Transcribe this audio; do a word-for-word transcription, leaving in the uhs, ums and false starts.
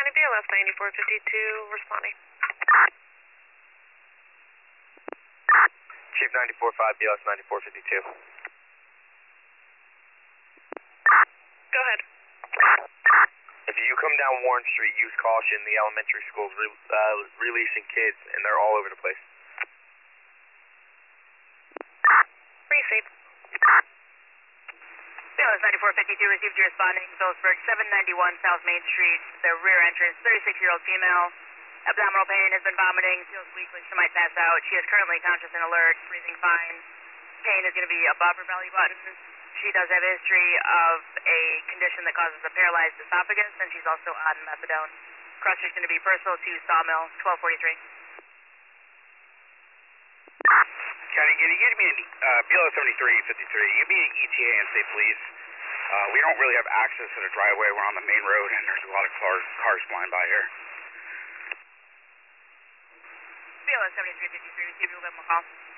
County, B L S ninety-four fifty-two, responding. Chief ninety-four five, B L S ninety-four fifty-two. Go ahead. If you come down Warren Street, use caution. The elementary school's re uh, releasing kids, and they're all over the place. Receive. B L S ninety-four fifty-two received your responding. Phillipsburg, seven ninety-one South Main Street. The rear entrance, thirty-six-year-old female. Abdominal pain, has been vomiting, feels weak like she might pass out. She is currently conscious and alert, breathing fine. Pain is going to be above her belly button. She does have a history of a condition that causes a paralyzed esophagus, and she's also on methadone. Crusher is going to be Purcell to Sawmill, twelve forty-three. County, can you get me an uh, B L S seventy-three fifty-three? Give me an E T A and say please. Uh, we don't really have access to the driveway. We're on the main road, and there's a lot of cars, cars flying by here. B L S seventy-three fifty-three, receive your little call.